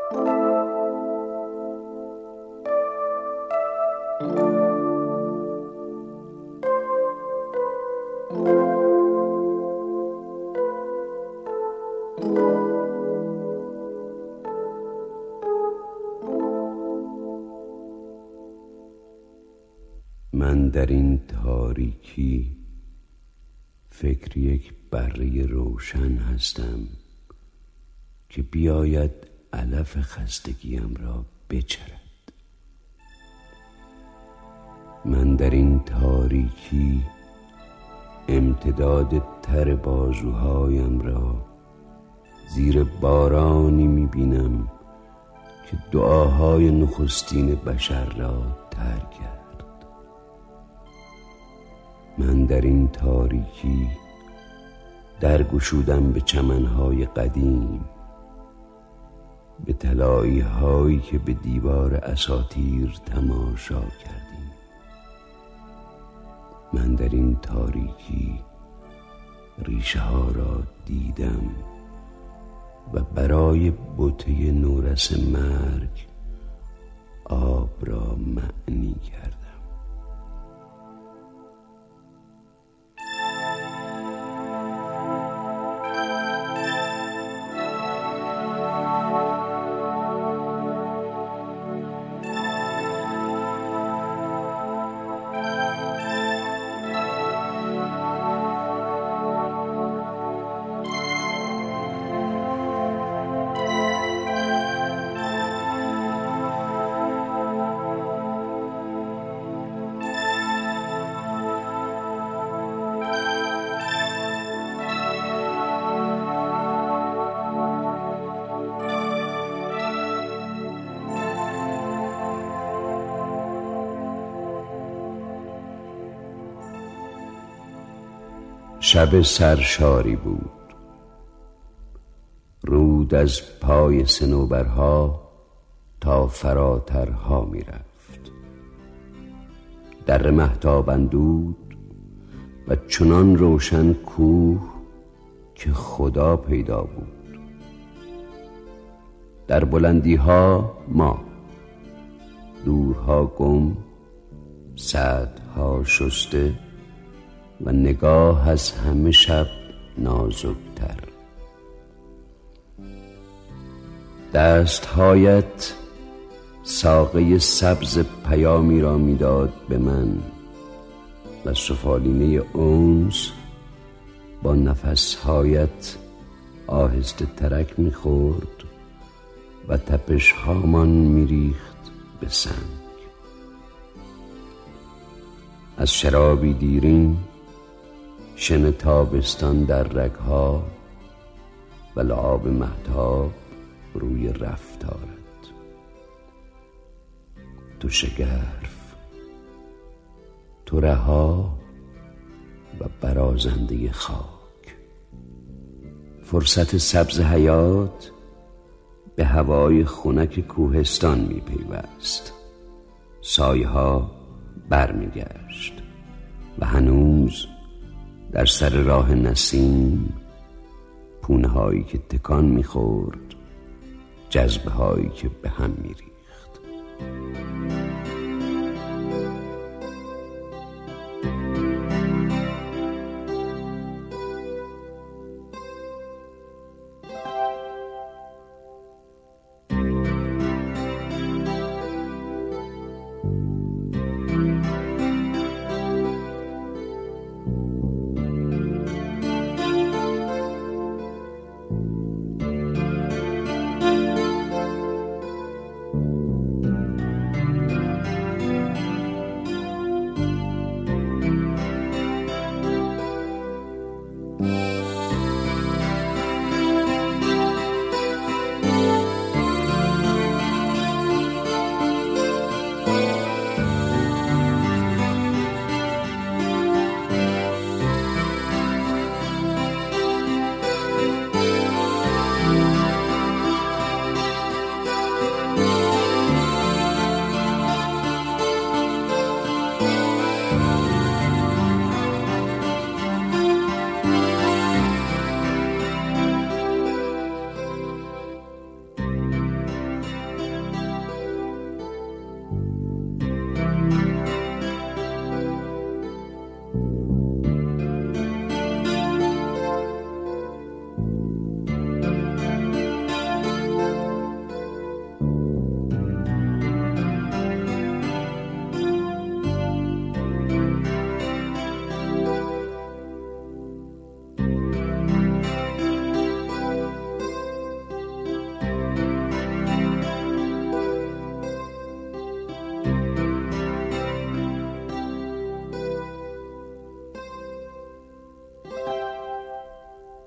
من در این تاریکی فکر یک بره روشن هستم که بیاید علف خستگیم را بچرد. من در این تاریکی امتداد تر بازوهایم را زیر بارانی میبینم که دعاهای نخستین بشر را تر کرد. من در این تاریکی درگشودم به چمنهای قدیم، به طلایی هایی که به دیوار اساطیر تماشا کردیم. من در این تاریکی ریشه ها را دیدم و برای بوته نورس مرگ آب را معنی کردم. شب سرشاری بود. رود از پای صنوبرها تا فراترها می رفت. در مهتاب اندود و چنان روشن کوه که خدا پیدا بود. در بلندی ها ما، دورها گم، سدها شسته و نگاه از همه شب نازکتر. دستهایت ساقه سبز پیامی را میداد به من و سفالینه اونس با نفسهایت آهسته ترک میخورد و تپش هامان میریخت به سنگ. از شرابی دیرین شن تابستان در رگها و لعاب مهتاب روی رفتارت. تو شگرف، تو رها و برازنده خاک. فرصت سبز حیات به هوای خنک کوهستان می پیوست. سایه ها بر می گشت و هنوز در سر راه نسیم پونه هایی که تکان می خورد، جذبه هایی که به هم می ریخت.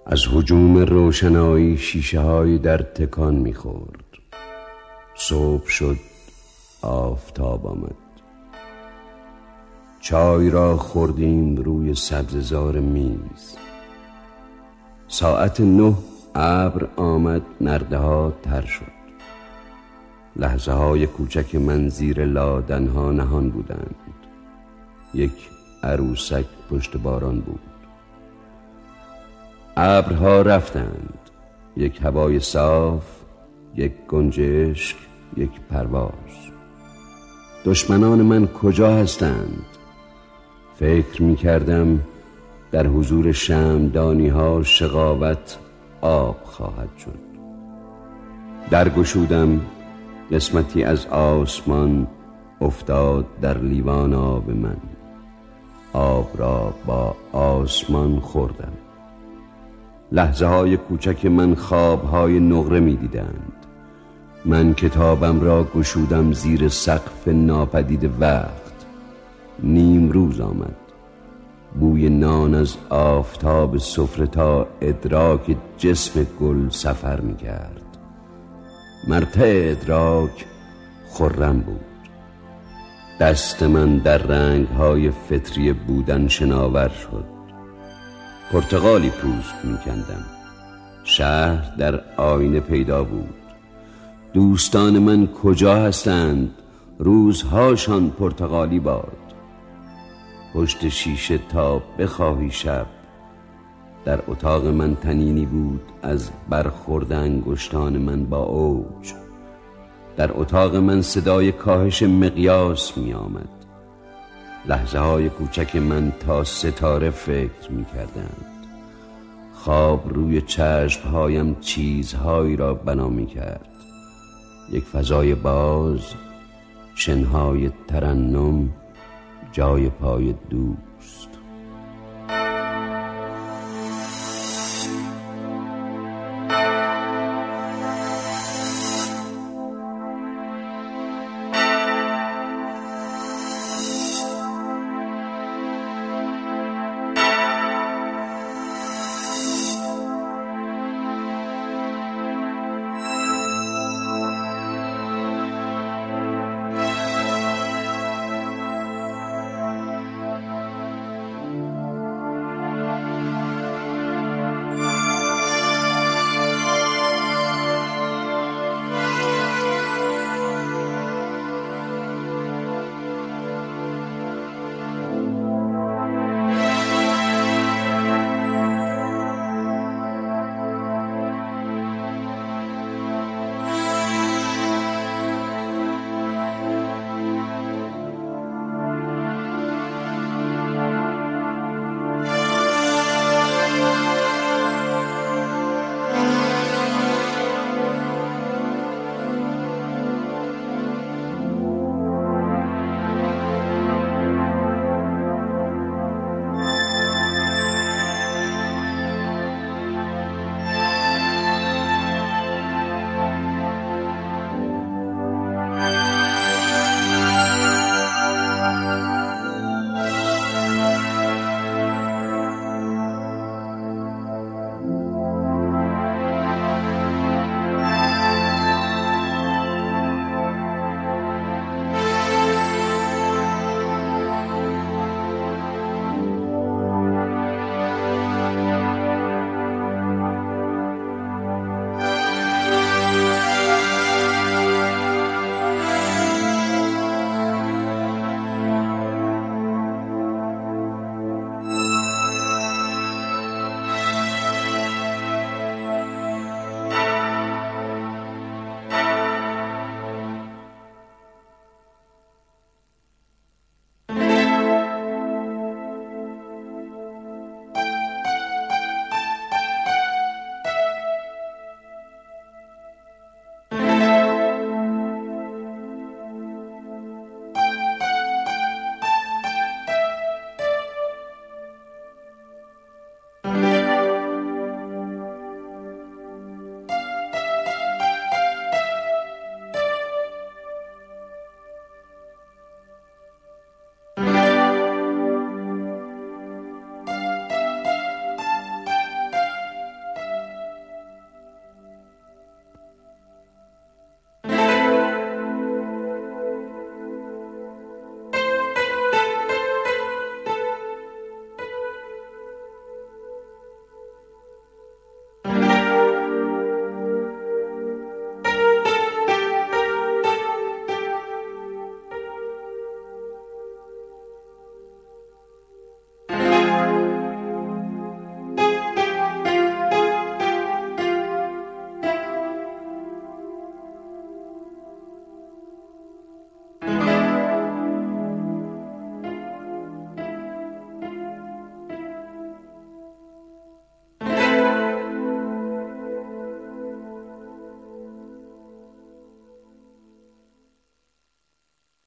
از هجوم روشنایی شیشه های در تکان می‌خورد. صبح شد، آفتاب آمد. چای را خوردیم روی سبززار میز. ساعت 9 ابر آمد، نرده ها تر شد. لحظه های کوچک من زیر لادنها نهان بودند. یک عروسک پشت باران بود. ابرها رفتند. یک هوای صاف، یک گنجشک، یک پرواز. دشمنان من کجا هستند؟ فکر می کردم در حضور شمعدانی ها شقاوت آب خواهد شد. درگشودم، قسمتی از آسمان افتاد در لیوان آب من. آب را با آسمان خوردم. لحظه های کوچک من خواب های نقره می دیدند. من کتابم را گشودم زیر سقف ناپدید وقت. نیم روز آمد. بوی نان از آفتاب سفره تا ادراک جسم گل سفر می کرد. مرتع ادراک خرم بود. دست من در رنگ‌های فطری بودن شناور شد. پرتقالی پوست می‌کندم. شهر در آینه پیدا بود. دوستان من کجا هستند؟ روزهاشان پرتقالی باد. پشت شیشه تا بخواهی شب. در اتاق من تنینی بود از برخورد انگشتان من با اوج. در اتاق من صدای کاهش مقیاس می آمد. لحظه های کوچک من تا ستاره فکر می کردند. خواب روی چشمهایم چیزهایی را بنا می کرد. یک فضای باز، شنهای ترنم، جای پای دوست.